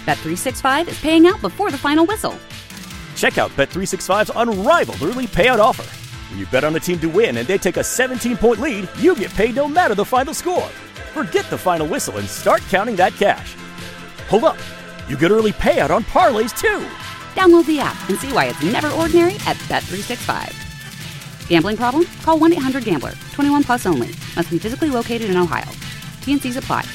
Bet365 is paying out before the final whistle. Check out Bet365's unrivaled early payout offer. When you bet on a team to win and they take a 17-point lead, you get paid no matter the final score. Forget the final whistle and start counting that cash. Hold up. You get early payout on parlays, too. Download the app and see why it's never ordinary at Bet365. Gambling problem? Call 1-800-GAMBLER. 21 plus only. Must be physically located in Ohio. T&Cs apply.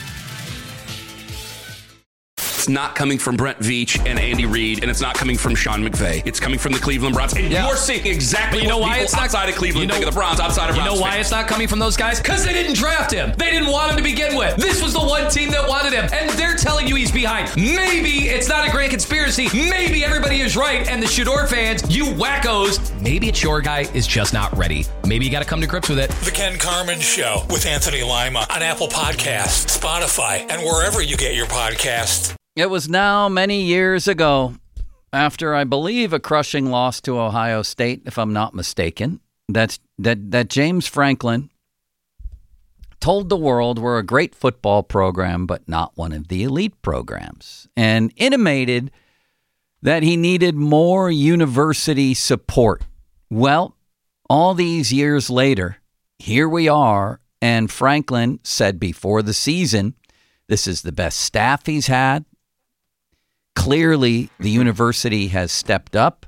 It's not coming from Brent Veach and Andy Reid, and it's not coming from Sean McVay. It's coming from the Cleveland Browns. And you're seeing exactly what people outside of Cleveland think of the Browns, outside of Browns. You know why it's not coming from those guys? Because they didn't draft him. They didn't want him to begin with. This was the one team that wanted him, and they're telling you he's behind. Maybe it's not a grand conspiracy. Maybe everybody is right, and the Shador fans, you wackos, maybe it's your guy is just not ready. Maybe you got to come to grips with it. The Ken Carman Show with Anthony Lima on Apple Podcasts, Spotify, and wherever you get your podcasts. It was now many years ago, after I believe a crushing loss to Ohio State, if I'm not mistaken, that James Franklin told the world we're a great football program, but not one of the elite programs, and intimated that he needed more university support. Well, all these years later, here we are, and Franklin said before the season, this is the best staff he's had. Clearly, the university has stepped up.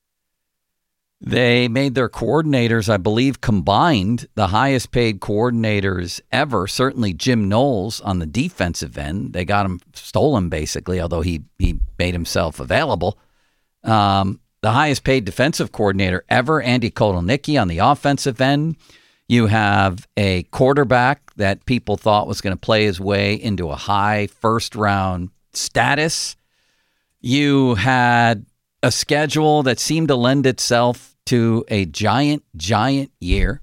They made their coordinators, I believe, combined the highest paid coordinators ever. Certainly Jim Knowles on the defensive end. They got him, stole him basically, although he made himself available. The highest paid defensive coordinator ever, Andy Kotelnicki on the offensive end. You have a quarterback that people thought was going to play his way into a high first-round status. You had a schedule that seemed to lend itself to a giant year.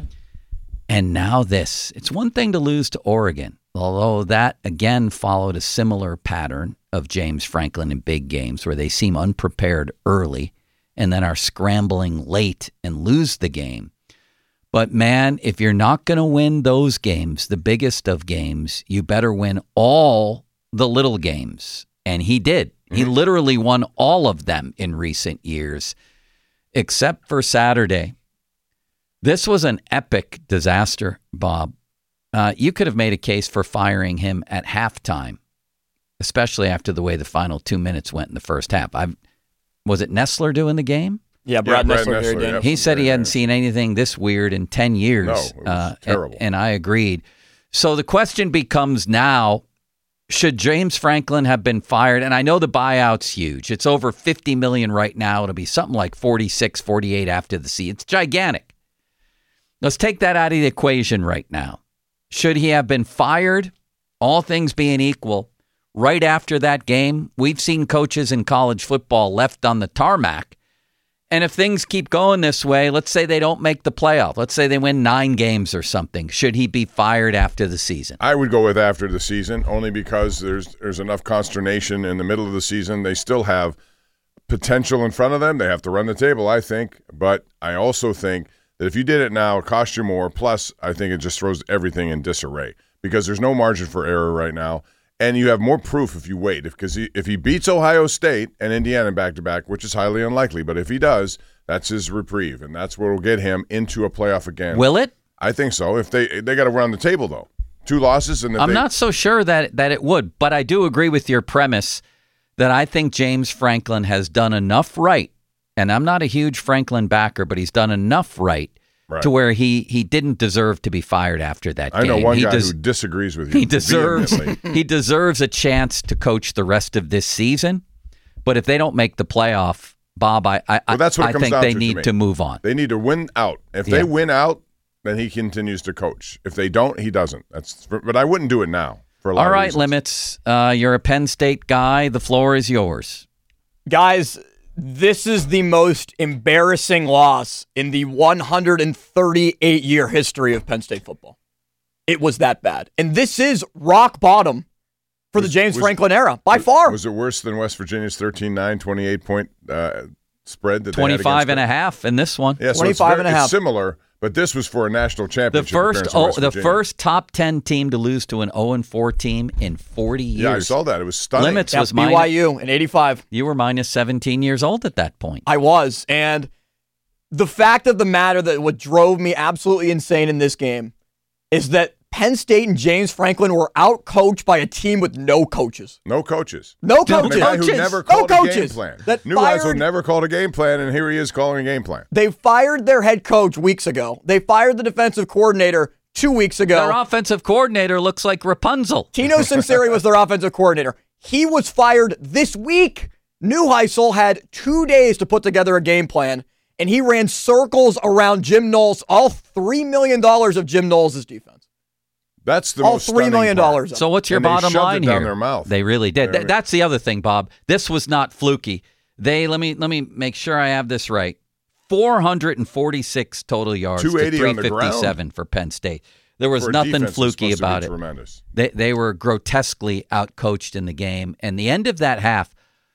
And now this. It's one thing to lose to Oregon, although that, again, followed a similar pattern of James Franklin in big games where they seem unprepared early and then are scrambling late and lose the game. But, man, if you're not going to win those games, the biggest of games, you better win all the little games. And he did. He literally won all of them in recent years, except for Saturday. This was an epic disaster, Bob. You could have made a case for firing him at halftime, especially after the way the final 2 minutes went in the first half. Was it Nessler doing the game? Yeah, Brad Nessler. Yep. He said he hadn't seen anything this weird in 10 years. No, it was terrible. And I agreed. So the question becomes now, should James Franklin have been fired? And I know the buyout's huge. It's over $50 million right now. It'll be something like 46, 48 after the season. It's gigantic. Let's take that out of the equation right now. Should he have been fired, all things being equal, right after that game? We've seen coaches in college football left on the tarmac. And if things keep going this way, let's say they don't make the playoff. Let's say they win 9 games or something. Should he be fired after the season? I would go with after the season, only because there's enough consternation in the middle of the season. They still have potential in front of them. They have to run the table, I think. But I also think that if you did it now, it costs you more. Plus, I think it just throws everything in disarray because there's no margin for error right now. And you have more proof if you wait. If he beats Ohio State and Indiana back-to-back, which is highly unlikely, but if he does, that's his reprieve, and that's what will get him into a playoff again. Will it? I think so. If they got to run the table, though. 2 losses. And I'm not so sure that it would, but I do agree with your premise that I think James Franklin has done enough right, and I'm not a huge Franklin backer, but he's done enough right. To where he didn't deserve to be fired after that game. I know one guy who disagrees with you. He deserves a chance to coach the rest of this season. But if they don't make the playoff, Bob, I think they need to move on. They need to win out. If they win out, then he continues to coach. If they don't, he doesn't. But I wouldn't do it now for a lot of reasons. All right, Limits. You're a Penn State guy. The floor is yours. Guys, this is the most embarrassing loss in the 138-year history of Penn State football. It was that bad. And this is rock bottom for the James Franklin era, by far. Was it worse than West Virginia's 13-9, 28-point spread? That 25 and a half in this one. Yeah, so it's similar, But this was for a national championship. The first top 10 team to lose to an 0-4 team in 40 years. Yeah, I saw that. It was stunning. Limits was BYU in 85. You were minus 17 years old at that point. I was. And the fact of the matter that what drove me absolutely insane in this game is that Penn State and James Franklin were out-coached by a team with no coaches. No coaches. No coaches. The guy who never called a game plan. New guys who never called a game plan, and here he is calling a game plan. They fired their head coach weeks ago. They fired the defensive coordinator 2 weeks ago. Their offensive coordinator looks like Rapunzel. Tino Sinceri was their offensive coordinator. He was fired this week. Neuheisel had 2 days to put together a game plan, and he ran circles around Jim Knowles, all $3 million of Jim Knowles' defense. That's the all most $3 million. So what's your bottom line here? Down their mouth. They really did. That's the other thing, Bob. This was not fluky. Let me make sure I have this right. 446 total yards to 357 for Penn State. There was nothing fluky about it. Tremendous. They were grotesquely outcoached in the game. And the end of that half,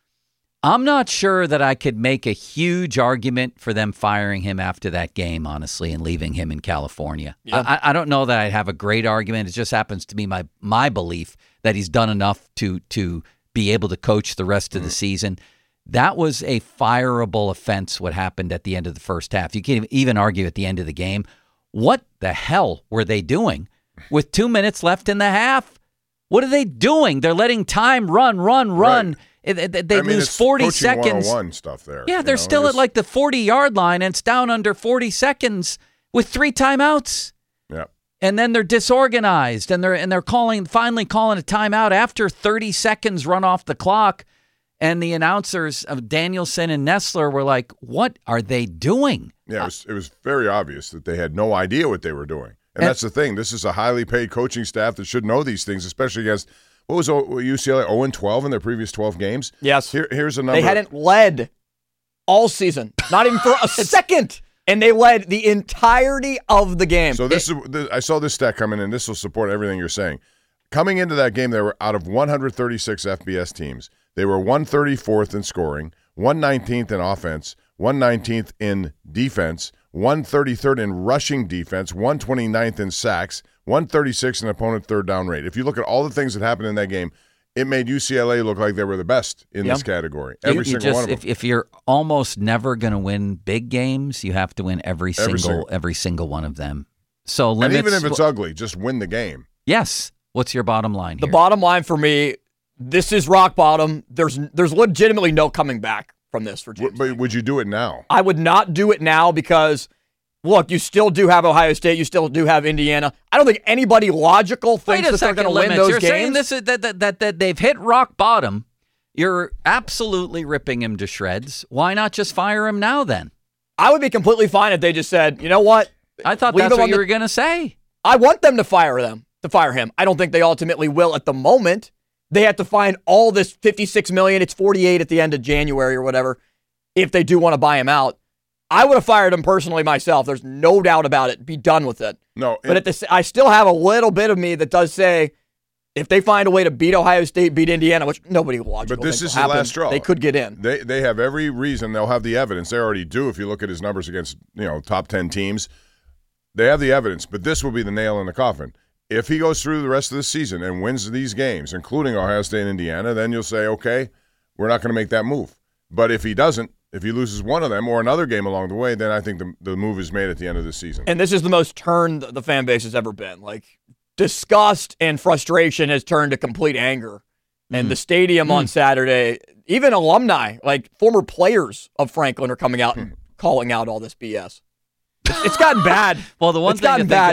I'm not sure that I could make a huge argument for them firing him after that game, honestly, and leaving him in California. Yeah. I don't know that I'd have a great argument. It just happens to be my belief that he's done enough to be able to coach the rest of the season. That was a fireable offense, what happened at the end of the first half. You can't even argue at the end of the game. What the hell were they doing with 2 minutes left in the half? What are they doing? They're letting time run. Right. They lose 40 seconds. 101 stuff there. Yeah, they're still at like the 40-yard line, and it's down under 40 seconds with 3 timeouts. Yeah. And then they're disorganized, and they're finally calling a timeout after 30 seconds run off the clock. And the announcers of Danielson and Nessler were like, "What are they doing?" Yeah, it was very obvious that they had no idea what they were doing. And that's the thing. This is a highly paid coaching staff that should know these things, especially against. What was UCLA 0-12 in their previous 12 games? Yes. Here's a number. They hadn't led all season, not even for a second, and they led the entirety of the game. So I saw this stat coming in. This will support everything you're saying. Coming into that game, they were out of 136 FBS teams. They were 134th in scoring, 119th in offense, 119th in defense, 133rd in rushing defense, 129th in sacks, 136 in opponent third down rate. If you look at all the things that happened in that game, it made UCLA look like they were the best in this category. Every single one of them. If you're almost never going to win big games, you have to win every single one of them. So limits, and even if it's ugly, just win the game. Yes. What's your bottom line here? The bottom line for me, this is rock bottom. There's legitimately no coming back from this for James. But would you do it now? I would not do it now because, look, you still do have Ohio State. You still do have Indiana. I don't think anybody logical thinks that they're going to win those You're games. saying that they've hit rock bottom. You're absolutely ripping him to shreds. Why not just fire him now then? I would be completely fine if they just said, you know what? I thought that's what you were going to say. I want them to fire him. I don't think they ultimately will at the moment. They have to find all this $56 million. It's $48 at the end of January or whatever. If they do want to buy him out, I would have fired him personally myself. There's no doubt about it. Be done with it. No, but I still have a little bit of me that does say, if they find a way to beat Ohio State, beat Indiana, which nobody will watch. But this is the last straw. They could get in. They have every reason. They'll have the evidence. They already do. If you look at his numbers against top 10 teams, they have the evidence. But this will be the nail in the coffin. If he goes through the rest of the season and wins these games, including Ohio State and Indiana, then you'll say, okay, we're not going to make that move. But if he doesn't, if he loses one of them or another game along the way, then I think the move is made at the end of the season. And this is the most turned the fan base has ever been. Like, disgust and frustration has turned to complete anger. And the stadium on Saturday, even alumni, like former players of Franklin, are coming out and calling out all this BS. It's gotten bad. Well, the one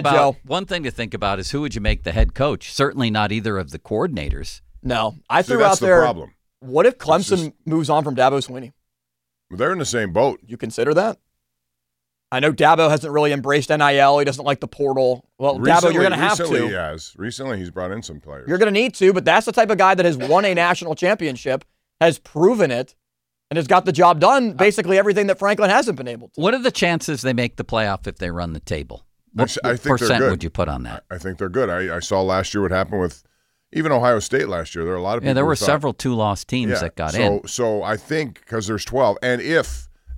thing to think about is who would you make the head coach? Certainly not either of the coordinators. No, I threw out there. Problem. What if Clemson moves on from Dabo Swinney? They're in the same boat. You consider that? I know Dabo hasn't really embraced NIL. He doesn't like the portal. Well, Dabo, you're going to have to. Recently, he has. Recently, he's brought in some players. You're going to need to, but that's the type of guy that has won a national championship, has proven it, and has got the job done, basically everything that Franklin hasn't been able to. What are the chances they make the playoff if they run the table? What I think percent would you put on that? I think they're good. I saw last year what happened with even Ohio State last year. There are a lot of people there were several two-loss teams that got in. So I think because there's 12, and if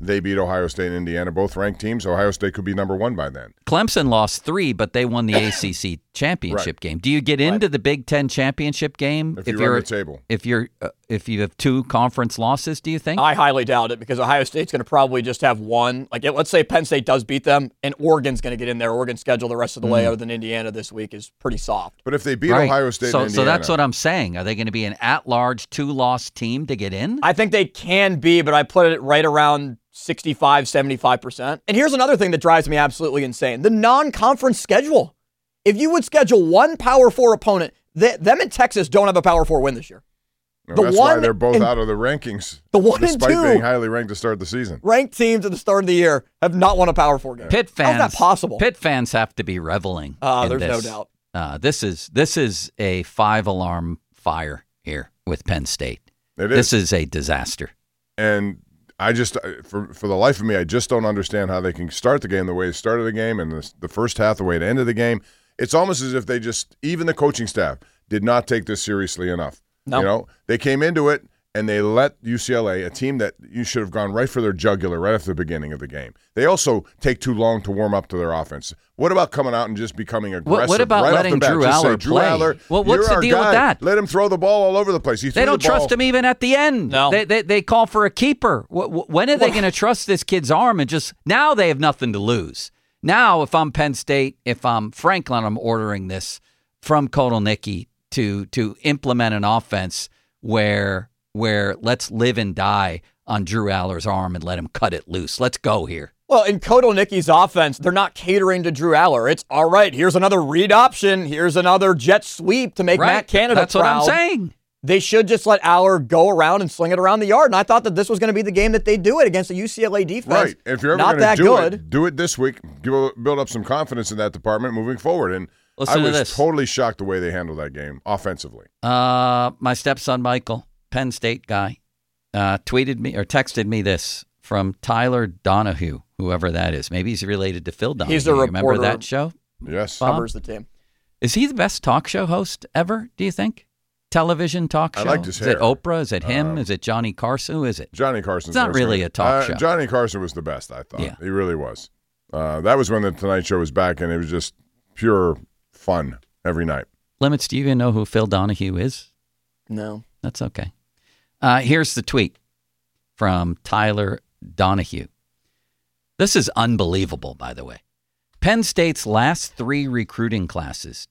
they beat Ohio State and Indiana, both ranked teams. Ohio State could be number 1 by then. Clemson lost 3, but they won the ACC championship game. Do you get into the Big Ten championship game if you're on the table? If you have 2 conference losses, do you think? I highly doubt it because Ohio State's going to probably just have one. Like, let's say Penn State does beat them, and Oregon's going to get in there. Oregon's schedule the rest of the way, other than Indiana this week, is pretty soft. But if they beat Ohio State and Indiana, so that's what I'm saying. Are they going to be an at-large 2-loss team to get in? I think they can be, but I put it right around 65, 75%. And here's another thing that drives me absolutely insane. The non-conference schedule. If you would schedule one Power 4 opponent, them in Texas don't have a Power 4 win this year. No, that's why they're both out of the rankings. The 1 despite and 2 being highly ranked to start the season. Ranked teams at the start of the year have not won a Power 4 game. Pitt fans, how's that possible? Pitt fans have to be reveling. There's this. no doubt. This is a 5-alarm fire here with Penn State. It is. This is a disaster. And I just, for the life of me, I just don't understand how they can start the game the way they started the game and the first half the way it ended the game. It's almost as if they just, even the coaching staff, did not take this seriously enough. No. You know, they came into it and they let UCLA, a team that you should have gone right for their jugular right after the beginning of the game. They also take too long to warm up to their offense. What about coming out and just becoming aggressive? What about right letting off the bat? Drew Just Aller say, Drew play? Aller, Well, what's you're the deal our with guy. that? Let him throw the ball all over the place. They don't trust him even at the end. No. They call for a keeper. When are they going to trust this kid's arm? And just now they have nothing to lose. Now, if I'm Penn State, if I'm Franklin, I'm ordering this from Kotelnicki to implement an offense where let's live and die on Drew Aller's arm and let him cut it loose. Let's go here. Well, in Kotelnicki's offense, they're not catering to Drew Aller. It's all right. Here's another read option. Here's another jet sweep to make Matt Canada That's proud. what I'm saying. They should just let Aller go around and sling it around the yard. And I thought that this was going to be the game that they do it against the UCLA defense. Right. If you're ever going to do it this week. Build up some confidence in that department moving forward. And I was totally shocked the way they handled that game offensively. My stepson Michael, Penn State guy, tweeted me or texted me this from Tyler Donahue, whoever that is. Maybe he's related to Phil Donahue. He's a reporter. Remember that show? Yes. Bob? Covers the team. Is he the best talk show host ever, do you think? Television talk show? I liked his hair. Is it Oprah? Is it him? Is it Johnny Carson? Who is it? Johnny Carson's It's not really a talk show. Johnny Carson was the best, I thought. Yeah. He really was. That was when the Tonight Show was back, and it was just pure fun every night. Limits, do you even know who Phil Donahue is? No. That's okay. Here's the tweet from Tyler Donahue. This is unbelievable, by the way. Penn State's last 3 recruiting classes,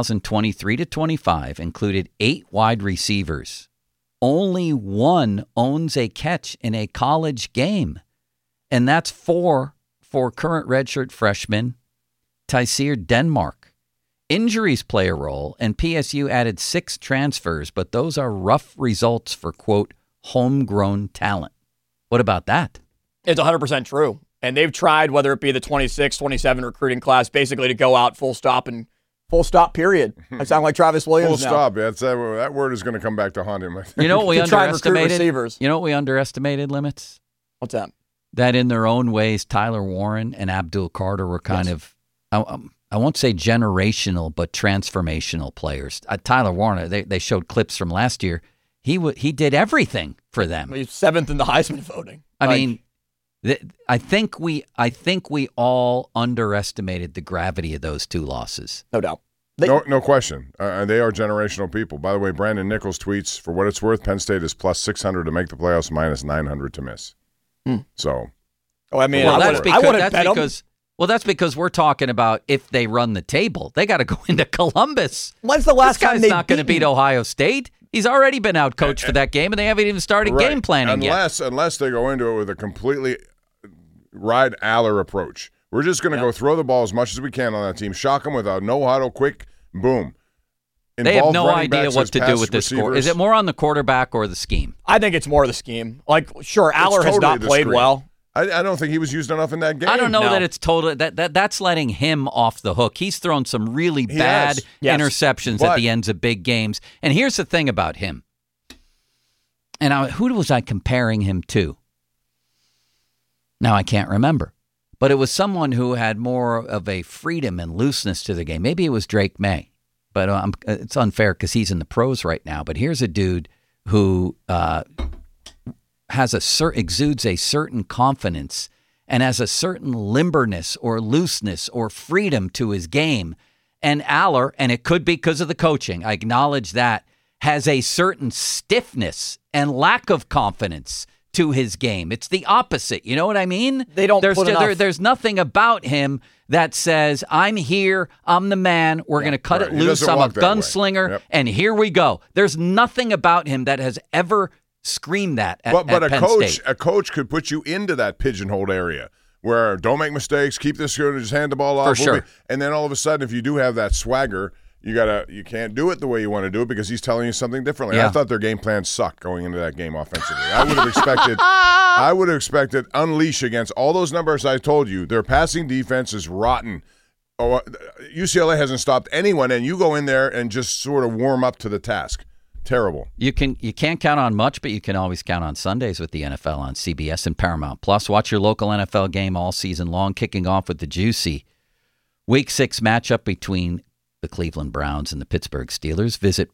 2023 to 25, included 8 wide receivers. Only 1 owns a catch in a college game, and that's 4 for current redshirt freshman Tyseer Denmark. Injuries play a role, and PSU added 6 transfers, but those are rough results for, quote, homegrown talent. What about that? It's 100% true. And they've tried, whether it be the 26, 27 recruiting class, basically to go out full stop and full stop, period. I sound like Travis Williams full stop. That word is going to come back to haunt him. You know what we underestimated? Receivers. You know what we underestimated, Limits? What's that? That in their own ways, Tyler Warren and Abdul Carter were kind of, I won't say generational, but transformational players. Tyler Warren, they showed clips from last year. He did everything for them. He's 7th in the Heisman voting. I mean, I think we all underestimated the gravity of those 2 losses. No doubt. No question. They are generational people. By the way, Brandon Nichols tweets, for what it's worth, Penn State is plus 600 to make the playoffs, minus 900 to miss. So, I mean, that's because we're talking about if they run the table. They got to go into Columbus. When's the last time this guy's not going to beat Ohio State? He's already been out coached for that game, and they haven't even started game planning yet. Unless they go into it with a completely ride Aller approach. We're just going to go throw the ball as much as we can on that team, shock them with a no-huddle, quick, boom. They have no idea what to do with this score. Is it more on the quarterback or the scheme? I think it's more the scheme. Like, sure, Aller has not played well. I don't think he was used enough in that game. I don't know that it's total. That's letting him off the hook. He's thrown some really bad interceptions at the ends of big games. And here's the thing about him. And who was I comparing him to? Now I can't remember. But it was someone who had more of a freedom and looseness to the game. Maybe it was Drake May. But it's unfair because he's in the pros right now. But here's a dude who exudes a certain confidence and has a certain limberness or looseness or freedom to his game. And Aller, and it could be because of the coaching, I acknowledge that, has a certain stiffness and lack of confidence to his game. It's the opposite. You know what I mean? There's nothing about him that says, I'm here, I'm the man, we're going to cut it loose, I'm a gunslinger, and here we go. There's nothing about him that has ever screamed that at Penn State. A coach could put you into that pigeonholed area where don't make mistakes, keep this good, just hand the ball off. For sure. And then all of a sudden, if you do have that swagger, you can't do it the way you want to do it because he's telling you something differently. Yeah. I thought their game plan sucked going into that game offensively. I would have expected unleash against all those numbers I told you. Their passing defense is rotten. UCLA hasn't stopped anyone, and you go in there and just sort of warm up to the task. Terrible. You can't count on much, but you can always count on Sundays with the NFL on CBS and Paramount Plus. Watch your local NFL game all season long, kicking off with the juicy Week 6 matchup between the Cleveland Browns and the Pittsburgh Steelers. Visit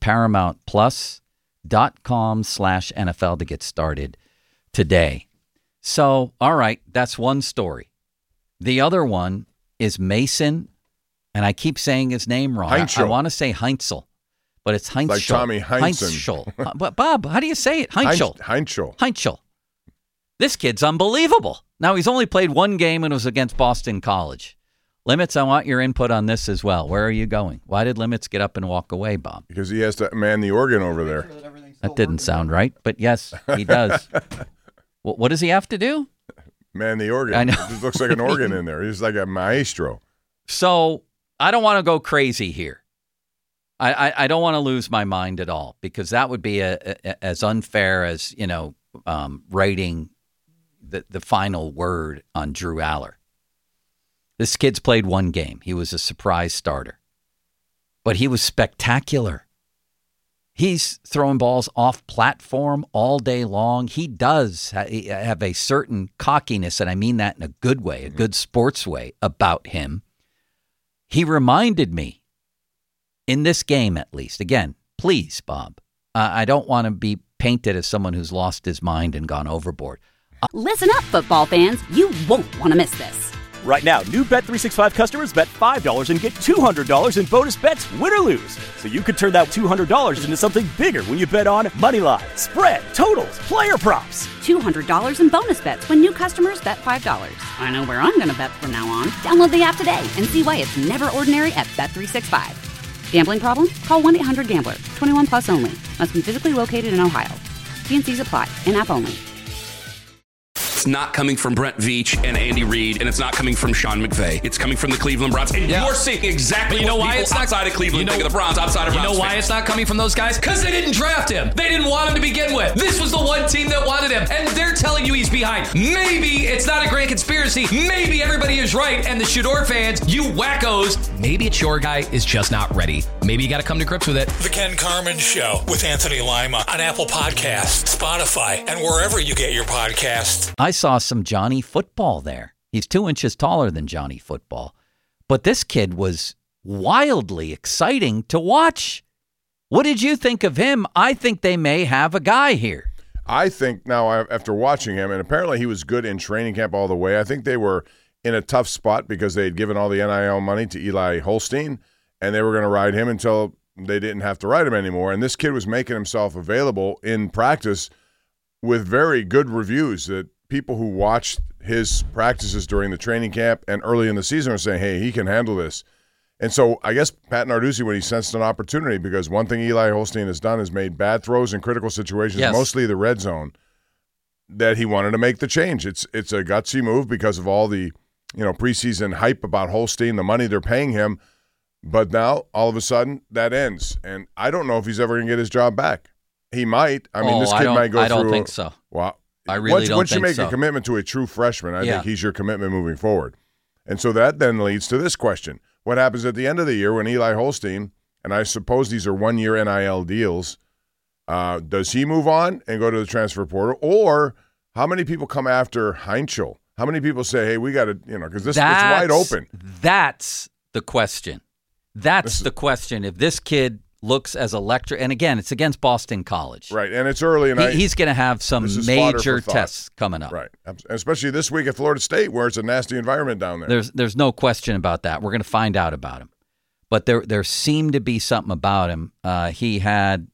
ParamountPlus.com/NFL to get started today. So, all right, that's one story. The other one is Mason, and I keep saying his name wrong. I want to say Heinzel. But it's Heinzel. Like Tommy Heinsohn. But Bob, how do you say it? Heinzel. This kid's unbelievable. Now, he's only played one game and it was against Boston College. Limits, I want your input on this as well. Where are you going? Why did Limits get up and walk away, Bob? Because he has to man the organ over there. That didn't sound right, but yes, he does. What does he have to do? Man the organ. I know. It just looks like an organ in there. He's like a maestro. So I don't want to go crazy here. I don't want to lose my mind at all because that would be as unfair as, writing the final word on Drew Aller. This kid's played one game. He was a surprise starter. But he was spectacular. He's throwing balls off platform all day long. He does have a certain cockiness, and I mean that in a good way, a good sports way about him. He reminded me, in this game at least, again, please, Bob, I don't want to be painted as someone who's lost his mind and gone overboard. Listen up, football fans. You won't want to miss this. Right now, new Bet365 customers bet $5 and get $200 in bonus bets, win or lose. So you could turn that $200 into something bigger when you bet on money line, spread, totals, player props. $200 in bonus bets when new customers bet $5. I know where I'm going to bet from now on. Download the app today and see why it's never ordinary at Bet365. Gambling problem? Call 1-800-GAMBLER. 21 plus only. Must be physically located in Ohio. T&Cs apply. In-app only. It's not coming from Brent Veach and Andy Reid, and it's not coming from Sean McVay. It's coming from the Cleveland Browns. And you're seeing exactly what people outside of Cleveland think of the Browns, outside of Browns. You know why fans. it's not coming from those guys? Because they didn't draft him. They didn't want him to begin with. This was the one team that wanted him, and they're telling you he's behind. Maybe it's not a grand conspiracy. Maybe everybody is right, and the Shador fans, you wackos, maybe it's your guy is just not ready. Maybe you got to come to grips with it. The Ken Carman Show with Anthony Lima on Apple Podcasts, Spotify, and wherever you get your podcasts. I saw some Johnny Football there. He's 2 inches taller than Johnny Football. But this kid was wildly exciting to watch. What did you think of him? I think they may have a guy here. I think now, after watching him, and apparently he was good in training camp all the way, I think they were in a tough spot because they had given all the NIL money to Eli Holstein, and they were going to ride him until they didn't have to ride him anymore. And this kid was making himself available in practice with very good reviews that people who watched his practices during the training camp and early in the season are saying, hey, he can handle this. And so I guess Pat Narduzzi, when he sensed an opportunity, because one thing Eli Holstein has done is made bad throws in critical situations, mostly the red zone, that he wanted to make the change. It's a gutsy move because of all the preseason hype about Holstein, the money they're paying him. But now, all of a sudden, that ends. And I don't know if he's ever going to get his job back. He might. I mean, this kid might go through. I don't think so. Well, I really don't once you think make so. a commitment to a true freshman, I think he's your commitment moving forward. And so that then leads to this question. What happens at the end of the year when Eli Holstein, and I suppose these are 1-year NIL deals, does he move on and go to the transfer portal? Or how many people come after Heinzel? How many people say, hey, we got to, because it's wide open. That's the question. That's the question. If this kid looks as electric. And again, it's against Boston College. Right, and it's early. And he's going to have some major tests coming up. Right, especially this week at Florida State, where it's a nasty environment down there. There's no question about that. We're going to find out about him. But there seemed to be something about him. He had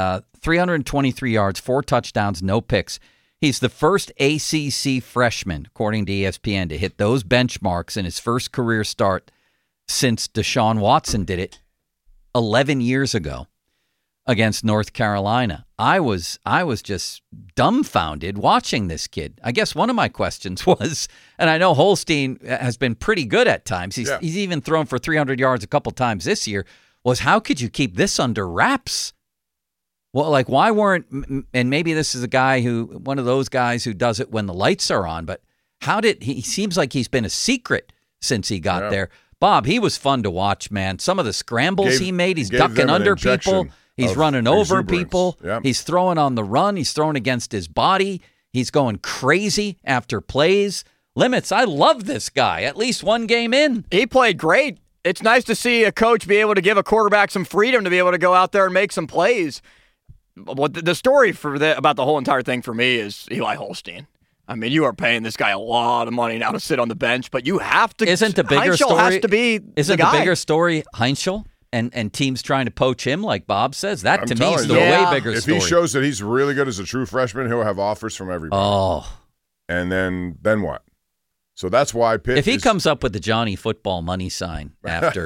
323 yards, 4 touchdowns, no picks. He's the first ACC freshman, according to ESPN, to hit those benchmarks in his first career start since Deshaun Watson did it 11 years ago against North Carolina. I was just dumbfounded watching this kid. I guess one of my questions was, and I know Holstein has been pretty good at times. He's even thrown for 300 yards a couple times this year, was how could you keep this under wraps? Well, like, why weren't, and maybe this is one of those guys who does it when the lights are on, but he seems like he's been a secret since he got there. Bob, he was fun to watch, man. Some of the scrambles he made, he's ducking under people. He's running over people. Yep. He's throwing on the run. He's throwing against his body. He's going crazy after plays. Limits, I love this guy. At least one game in. He played great. It's nice to see a coach be able to give a quarterback some freedom to be able to go out there and make some plays. What the story about the whole entire thing for me is Eli Holstein. I mean, you are paying this guy a lot of money now to sit on the bench, but you have to. Isn't the bigger Heinzel story? Has to be isn't the bigger story Heinzel and teams trying to poach him, like Bob says? That to me is the way bigger story. If he shows that he's really good as a true freshman, he'll have offers from everybody. Oh, and then what? So that's why Pitt. If he comes up with the Johnny Football money sign after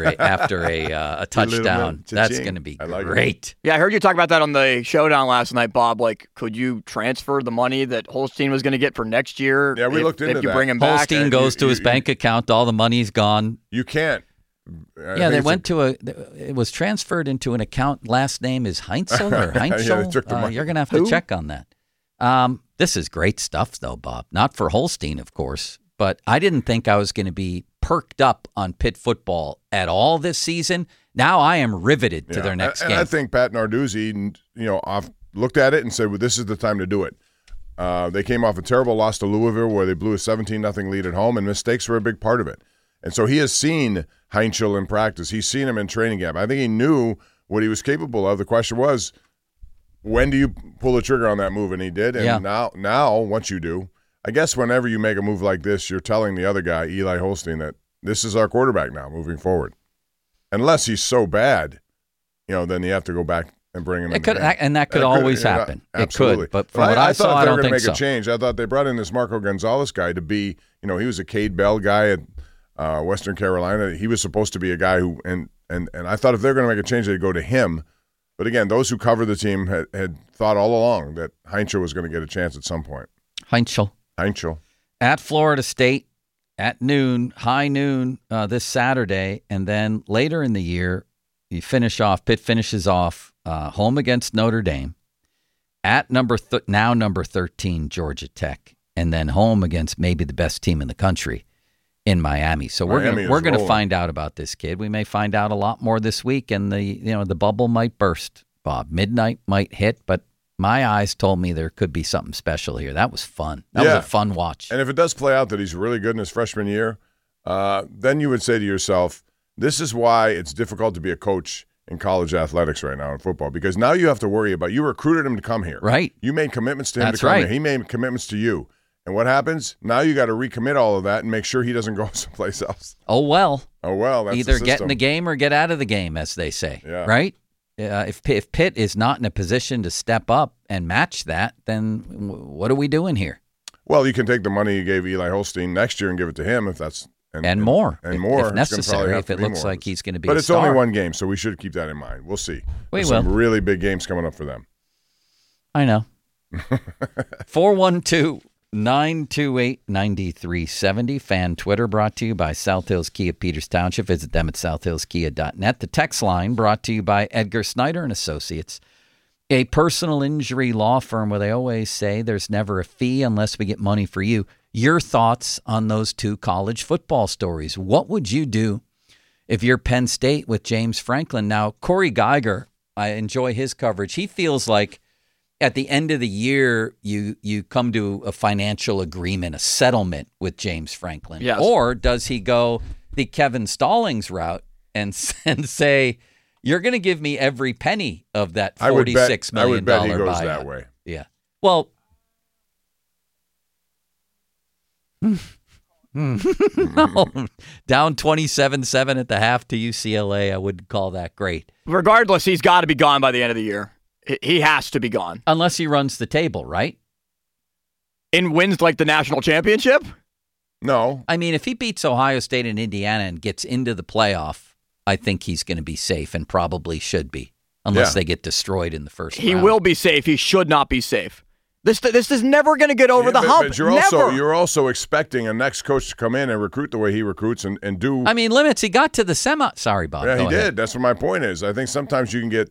a touchdown, that's going to be great. Yeah, I heard you talk about that on the showdown last night, Bob. Like, could you transfer the money that Holstein was going to get for next year? Yeah, we looked into that. If you bring him back, Holstein goes to his bank account, all the money's gone. You can't. They went to it was transferred into an account. Last name is Heinzel or Heinzel. You're going to have to check on that. This is great stuff, though, Bob. Not for Holstein, of course. But I didn't think I was going to be perked up on Pitt football at all this season. Now I am riveted to their next game. And I think Pat Narduzzi, looked at it and said, well, this is the time to do it. They came off a terrible loss to Louisville where they blew a 17-0 lead at home, and mistakes were a big part of it. And so he has seen Heinzel in practice. He's seen him in training camp. I think he knew what he was capable of. The question was, when do you pull the trigger on that move? And he did. And now, once you do, I guess whenever you make a move like this, you're telling the other guy, Eli Holstein, that this is our quarterback now moving forward. Unless he's so bad, then you have to go back and bring him in. And that could always happen. Absolutely. It could. But from what I saw, I don't think so. I thought they were going to make a change. I thought they brought in this Marco Gonzalez guy to be, he was a Cade Bell guy at Western Carolina. He was supposed to be a guy who, and I thought if they're going to make a change, they'd go to him. But again, those who cover the team had thought all along that Heinzel was going to get a chance at some point. Heinzel. At Florida State at noon, high noon this Saturday, and then later in the year, Pitt finishes off home against Notre Dame, at number 13, Georgia Tech, and then home against maybe the best team in the country in Miami. So we're going to find out about this kid. We may find out a lot more this week, and the bubble might burst, Bob. Midnight might hit, but my eyes told me there could be something special here. That was fun. That was a fun watch. And if it does play out that he's really good in his freshman year, then you would say to yourself, this is why it's difficult to be a coach in college athletics right now in football, because now you have to worry about, you recruited him to come here. Right. You made commitments to him to come here. He made commitments to you. And what happens? Now you got to recommit all of that and make sure he doesn't go someplace else. Oh, well. That's either get in the game or get out of the game, as they say. Yeah. Right? If Pitt is not in a position to step up and match that, then what are we doing here? Well, you can take the money you gave Eli Holstein next year and give it to him if that's and more if necessary. If it looks like he's going to be, but it's only one game, so we should keep that in mind. We'll see. There's some really big games coming up for them. I know. 412-928-9370. Fan Twitter brought to you by South Hills Kia Peters Township. Visit them at southhillskia.net. The text line brought to you by Edgar Snyder and Associates, a personal injury law firm where they always say there's never a fee unless we get money for you. Your thoughts on those two college football stories. What would you do if you're Penn State with James Franklin? Now, Corey Geiger, I enjoy his coverage. He feels like at the end of the year, you come to a financial agreement, a settlement with James Franklin. Yes. Or does he go the Kevin Stallings route and say, You're going to give me every penny of that $46 million I would bet he goes buyout. that way. Yeah. Well, no. Down 27-7 at the half to UCLA. I wouldn't call that great. Regardless, he's got to be gone by the end of the year. He has to be gone. Unless he runs the table, right? And wins like the national championship? No. I mean, if he beats Ohio State and Indiana and gets into the playoff, I think he's going to be safe and probably should be, unless they get destroyed in the first round. He will be safe. He should not be safe. This is never going to get over the hump. But you're also expecting a next coach to come in and recruit the way he recruits and do. I mean, limits. He got to the semi. Sorry, Bob. Yeah, Go he ahead. did. That's what my point is. I think sometimes you can get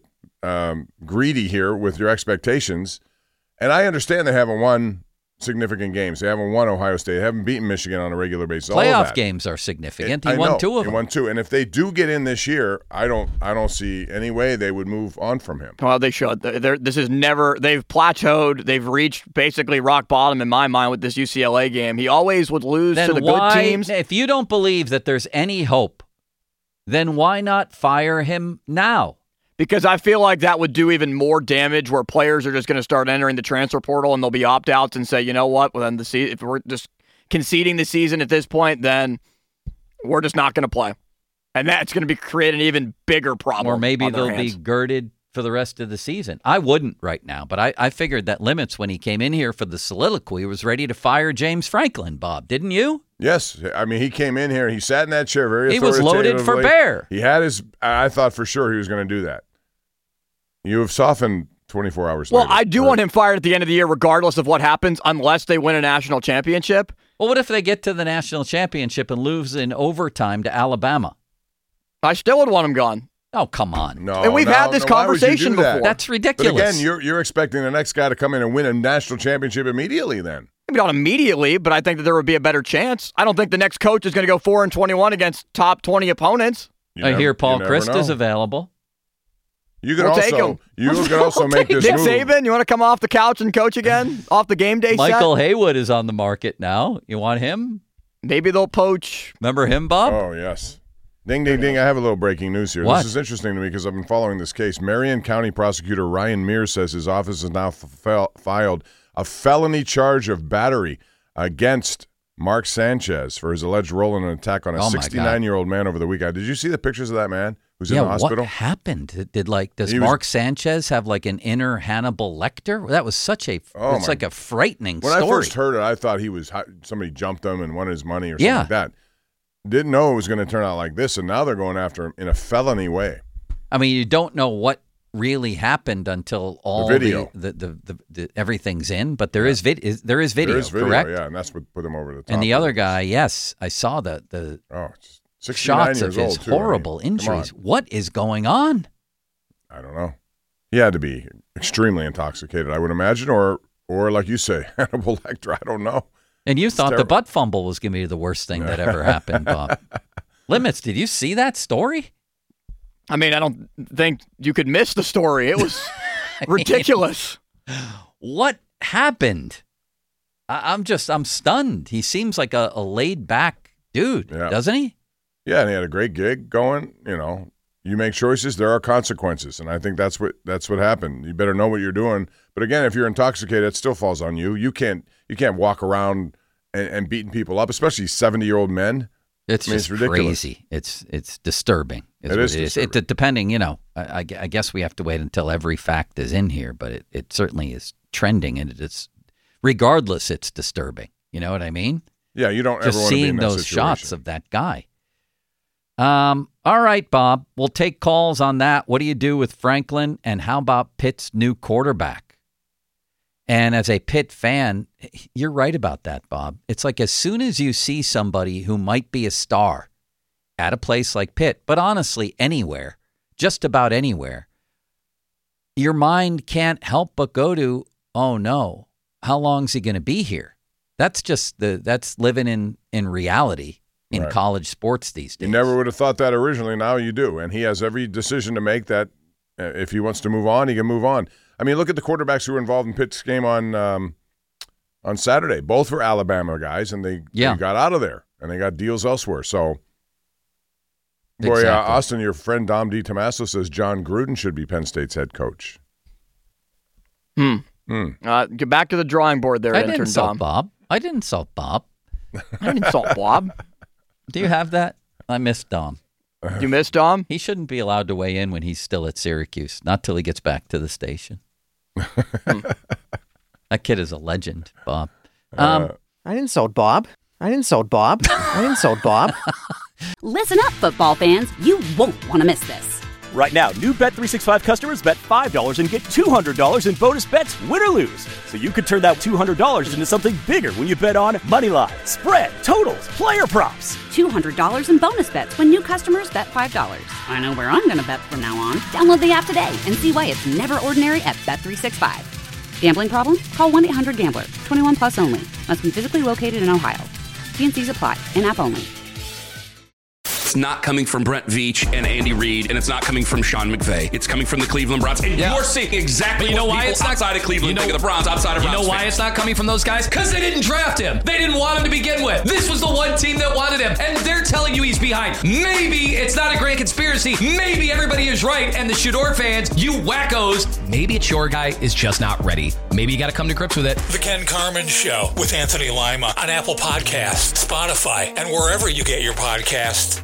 greedy here with your expectations. And I understand they haven't won significant games. They haven't won Ohio State. They haven't beaten Michigan on a regular basis. Playoff games are significant. He won 2 of them. He won 2. And if they do get in this year, I don't see any way they would move on from him. Well, they should. This is never. They've plateaued. They've reached basically rock bottom in my mind with this UCLA game. He always would lose to the good teams. If you don't believe that there's any hope, then why not fire him now? Because I feel like that would do even more damage where players are just going to start entering the transfer portal and there'll be opt-outs and say, you know what, well, then if we're just conceding the season at this point, then we're just not going to play. And that's going to create an even bigger problem. Or maybe they'll be girded for the rest of the season. I wouldn't right now, but I figured that Limits, when he came in here for the soliloquy, was ready to fire James Franklin, Bob. Didn't you? Yes. I mean, he came in here. He sat in that chair very authoritatively. He was loaded for bear. He had his – I thought for sure he was going to do that. You have softened 24 hours later. Well, I do want him fired at the end of the year regardless of what happens unless they win a national championship. Well, what if they get to the national championship and lose in overtime to Alabama? I still would want him gone. Oh, come on. No, and we've had this conversation before. That's ridiculous. But again, you're expecting the next guy to come in and win a national championship immediately then. Maybe not immediately, but I think that there would be a better chance. I don't think the next coach is going to go 4-21 against top 20 opponents. I hear Paul Christ is available. You can also make this Nick move. Saban, you want to come off the couch and coach again? Off the game day Michael set? Haywood is on the market now. You want him? Maybe they'll poach. Remember him, Bob? Oh, yes. Ding, ding, ding. I have a little breaking news here. What? This is interesting to me because I've been following this case. Marion County prosecutor Ryan Mears says his office has now filed a felony charge of battery against Mark Sanchez for his alleged role in an attack on a 69-year-old man over the weekend. Did you see the pictures of that man who's in the hospital? What happened? Does Mark Sanchez have like an inner Hannibal Lecter? That was such a like a frightening story. When I first heard it, I thought somebody jumped him and wanted his money or something like that. Didn't know it was going to turn out like this, and now they're going after him in a felony way. I mean, you don't know what really happened until all the video, the everything's in, but there is video. There is video, correct? Yeah, and that's what put him over the top. And the other guy, yes, I saw the shots of his horrible injuries. What is going on? I don't know. He had to be extremely intoxicated, I would imagine, or like you say, Hannibal Lecter. I don't know. And you thought the butt fumble was going to be the worst thing that ever happened, Bob. Limits, did you see that story? I mean, I don't think you could miss the story. It was ridiculous. What happened? I'm stunned. He seems like a laid back dude, doesn't he? Yeah, and he had a great gig going. You know, you make choices, there are consequences, and I think that's what happened. You better know what you're doing. But again, if you're intoxicated, it still falls on you. You can't walk around and beating people up, especially 70-year-old men. It's just ridiculous. Crazy. It's disturbing. It is disturbing. Depending, I guess we have to wait until every fact is in here, but it certainly is trending, and it's regardless, it's disturbing. You know what I mean? Yeah, you don't just ever want to be in seeing that those situation. shots of that guy. All right, Bob, we'll take calls on that. What do you do with Franklin, and how about Pitt's new quarterback? And as a Pitt fan, you're right about that, Bob. It's like as soon as you see somebody who might be a star at a place like Pitt, but honestly, anywhere, just about anywhere, your mind can't help but go to, oh no, how long is he going to be here? That's that's living in reality in college sports these days. You never would have thought that originally. Now you do. And he has every decision to make that if he wants to move on, he can move on. I mean, look at the quarterbacks who were involved in Pitt's game on Saturday. Both were Alabama guys, and they got out of there, and they got deals elsewhere. So Boy, Exactly. Austin, your friend Dom DiTomaso says John Gruden should be Penn State's head coach. Get back to the drawing board there, I didn't intern insult Dom. Bob. I didn't insult Bob. I didn't insult Bob. Do you have that? I miss Dom. You missed Dom? He shouldn't be allowed to weigh in when he's still at Syracuse. Not till he gets back to the station. That kid is a legend, Bob. I didn't insult Bob. I didn't insult Bob. I didn't insult Bob. Listen up, football fans. You won't want to miss this. Right now, new Bet365 customers bet $5 and get $200 in bonus bets, win or lose. So you could turn that $200 into something bigger when you bet on money line, spread, totals, player props. $200 in bonus bets when new customers bet $5. I know where I'm going to bet from now on. Download the app today and see why it's never ordinary at Bet365. Gambling problem? Call 1-800-GAMBLER. 21 plus only. Must be physically located in Ohio. T&Cs apply. In-app only. It's not coming from Brent Veach and Andy Reid, and it's not coming from Sean McVay. It's coming from the Cleveland Browns. And you're seeing exactly what people outside of Cleveland think of the Browns, outside of Browns. You know why fans. it's not coming from those guys? Because they didn't draft him. They didn't want him to begin with. This was the one team that wanted him, and they're telling you he's behind. Maybe it's not a grand conspiracy. Maybe everybody is right, and the Shador fans, you wackos, maybe it's your guy is just not ready. Maybe you got to come to grips with it. The Ken Carman Show with Anthony Lima on Apple Podcasts, Spotify, and wherever you get your podcasts.